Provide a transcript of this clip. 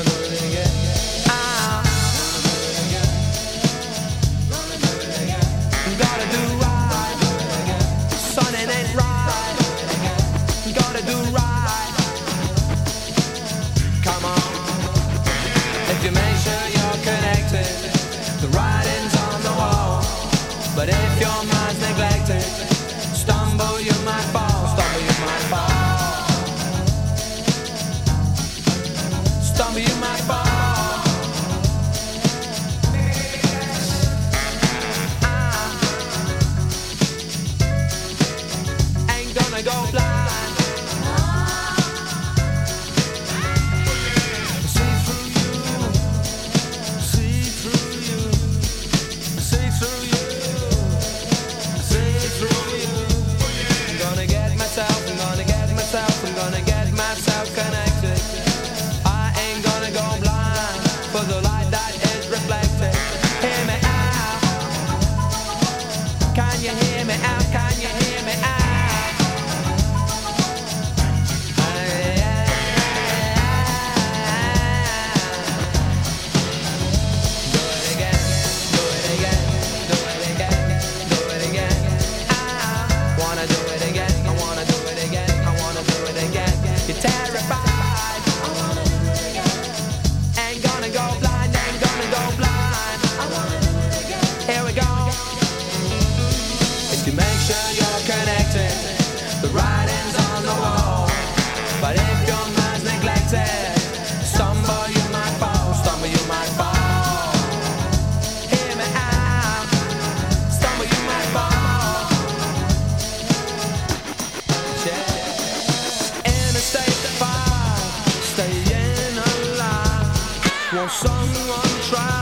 do it again. I'm gonna do right. Son, it ain't right. Gotta do right. Come on. If you make sure you're connected, the writing's on the wall. But if your mind's neglected, stumble you might fall. Stumble you might fall. Stumble you might fall. I ain't gonna go blind. See through you. See through you. See through you. See through you. I'm gonna get myself. I'm gonna get myself. I'm gonna get myself connected. I ain't gonna go blind for the light that is reflected. Hear me out. Can you hear me out? Can you hear me out? Do it again. Do it again. Do it again. Do it again. I wanna do it again. I wanna do it again. I wanna do it again. You're terrified. I wanna do it again. Ain't gonna go blind. Ain't gonna go blind. I wanna do it again. Here we go. If you make sure you're connected, the writing's on the wall. But if your mind's neglected, stumble you might fall. Stumble you might fall. Hear me out. Stumble you might fall. Yeah. In a state of fire, staying alive. Won't someone try